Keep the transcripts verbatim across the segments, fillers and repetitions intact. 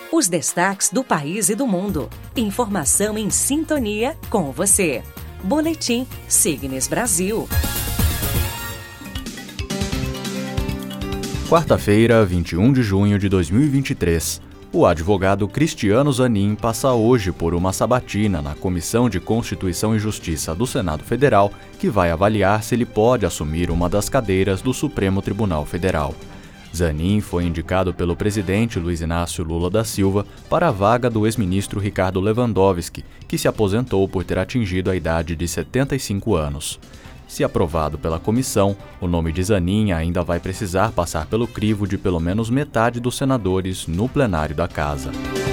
Os destaques do país e do mundo. Informação em sintonia com você. Boletim Signes Brasil. Quarta-feira, vinte e um de junho de dois mil e vinte e três. O advogado Cristiano Zanin passa hoje por uma sabatina na Comissão de Constituição e Justiça do Senado Federal, que vai avaliar se ele pode assumir uma das cadeiras do Supremo Tribunal Federal. Zanin foi indicado pelo presidente Luiz Inácio Lula da Silva para a vaga do ex-ministro Ricardo Lewandowski, que se aposentou por ter atingido a idade de setenta e cinco anos. Se aprovado pela comissão, o nome de Zanin ainda vai precisar passar pelo crivo de pelo menos metade dos senadores no plenário da Casa.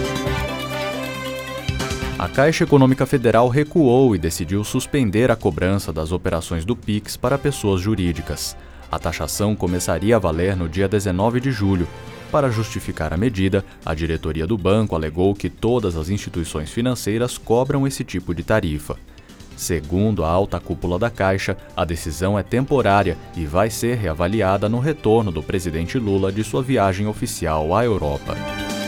A Caixa Econômica Federal recuou e decidiu suspender a cobrança das operações do Pix para pessoas jurídicas. A taxação começaria a valer no dia dezenove de julho. Para justificar a medida, a diretoria do banco alegou que todas as instituições financeiras cobram esse tipo de tarifa. Segundo a alta cúpula da Caixa, a decisão é temporária e vai ser reavaliada no retorno do presidente Lula de sua viagem oficial à Europa.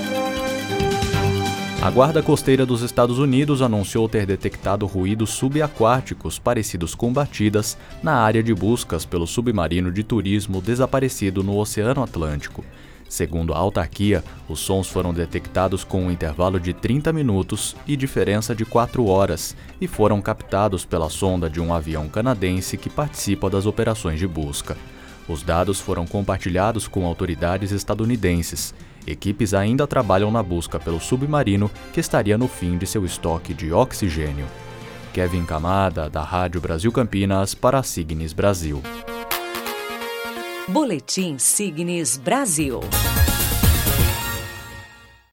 A Guarda Costeira dos Estados Unidos anunciou ter detectado ruídos subaquáticos parecidos com batidas na área de buscas pelo submarino de turismo desaparecido no Oceano Atlântico. Segundo a autarquia, os sons foram detectados com um intervalo de trinta minutos e diferença de quatro horas e foram captados pela sonda de um avião canadense que participa das operações de busca. Os dados foram compartilhados com autoridades estadunidenses. Equipes ainda trabalham na busca pelo submarino, que estaria no fim de seu estoque de oxigênio. Kevin Camada, da Rádio Brasil Campinas, para a Signes Brasil. Boletim Signes Brasil.